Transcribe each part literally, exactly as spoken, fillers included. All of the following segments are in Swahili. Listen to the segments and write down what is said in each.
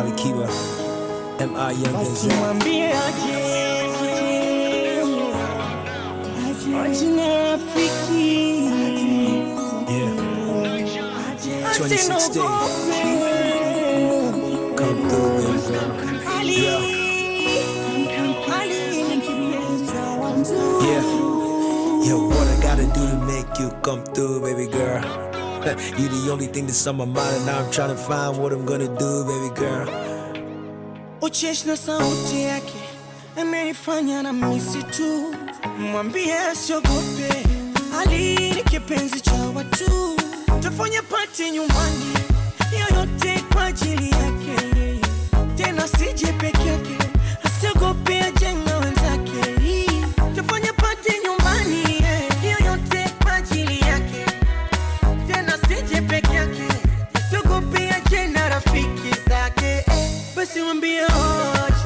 Ali Kiba, M I Young Basi mwambie aje, aje na rafiki. Yeah, twenty sixteen. Come through, baby girl. Yeah. Yeah. Yo, what I gotta do to make you come through, baby girl? You the only thing that's on my mind, and now I'm trying to find what I'm gonna do, baby girl. Ucheshi na sauti yake amenifanya na misi tu. Mwambie asiogope, Ali ni kipenzi cha watu. Tufanye party nyumbani, yoyote kwa ajili yake. Tena sije peke yake, asiogope aje na wenzake. Tufanye party nyumbani, yoyote kwa ajili yake. Tena sije peke yake, asiogope aje na rafiki zake. Basi mwambie aje,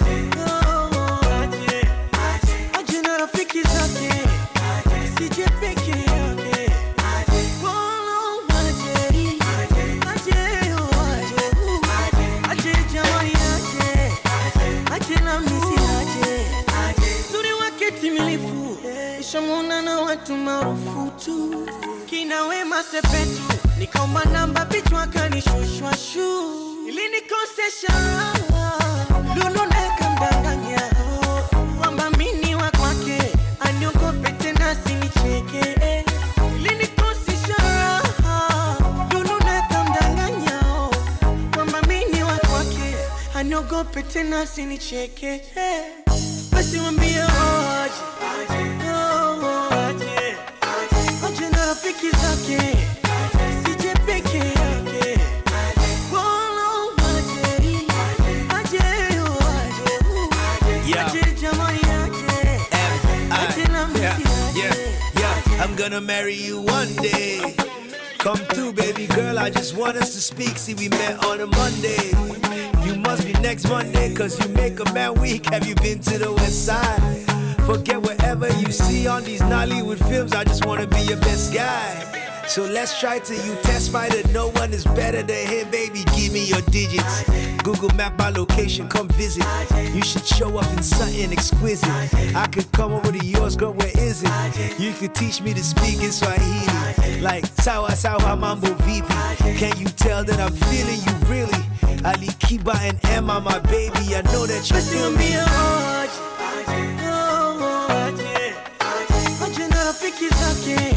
aje, aje na rafiki zake. Sije peke yake. Shamuna na watu maarufu tu, kina Wema Sepetu, nikaomba namba pichwa kanishushwa shu. Ili nikosesha Lulu nakamdanganya kwamba mini wa kwake, aniogope tena sinicheke. Ili nikosesha Lulu nakamdanganya kwamba mini wa kwake, aniogope tena sinicheke. Basi mwambie aje, aje na rafiki zake. Sije peke yake. I'm gonna marry you one day. Come through, baby girl, I just want us to speak. See, we met on a Monday. You must be next Monday, cause you make a man weak. Have you been to the west side? Forget whatever you see on these Nollywood films, I just wanna be your best guy. So let's try till you testify that no one is better than him, baby, give me your digits. Google map my location, come visit. You should show up in something exquisite. I could come over to yours, girl, where is it? You could teach me to speak in Swahili, like sawa sawa mambo vipi. Can you tell that I'm feeling you really? Ali Kiba and Emma, my baby, I know that you feel me. Aje na rafiki zake.